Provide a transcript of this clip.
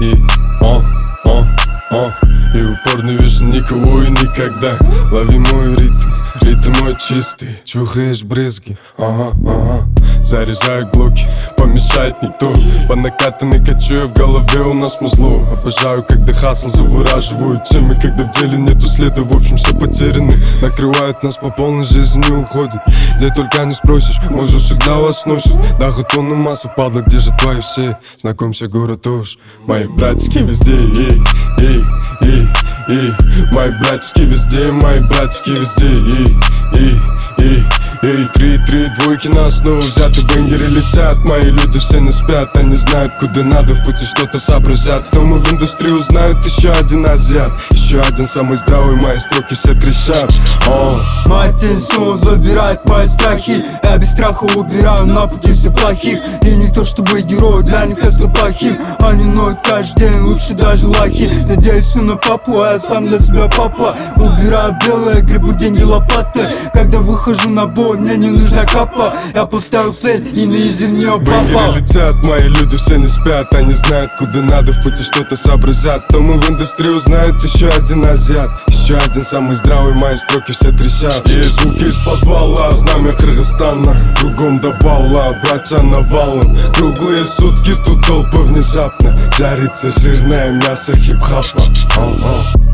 И и упор не вижу никого и никогда. Лови мой ритм, ритм мой чистый. Чухаешь брызги, ага. Заряжаю глоки, помешает никто. По накатанной качу я в голове, у нас музло. Обожаю, когда хасл завораживают темы, когда в деле нету следа, в общем все потеряны. Накрывают нас по полной, жизнь не уходит. Где только не спросишь, может всегда вас носит. Да, тонну массу, падла, где же твои все? Знакомься, город уж. Мои братики везде, мои братики везде, мои братики везде, три двойки на основу взяты, бенгеры летят. Мои люди все не спят, они знают, куда надо, в пути что-то сообразят. Но мы в индустрии узнают еще один азиат, еще один самый здравый, мои строки все трещат. Моя тень снова забирает мои страхи. Я без страха убираю на пути все плохих. И не то чтобы герой, для них я стал плохим. Они ноют каждый день, лучше даже лохи. Надеюсь все на папу, а я сам для себя папа. Убираю белое, гребу деньги лопатой. Когда выхожу на бой, мне не нужна капа. Я поставил цель и на изи в нее попал. Бенгеры летят, мои люди все не спят. Они знают, куда надо, в пути что-то сообразят. То мы в индустрии узнают еще один азиат, еще один самый здравый, мои строки все трещат. Есть звуки из подвала, знамя Кыргызстана. Кругом до балла, братья навалом. Круглые сутки, тут толпы внезапно. Жарится жирное мясо хип-хапа.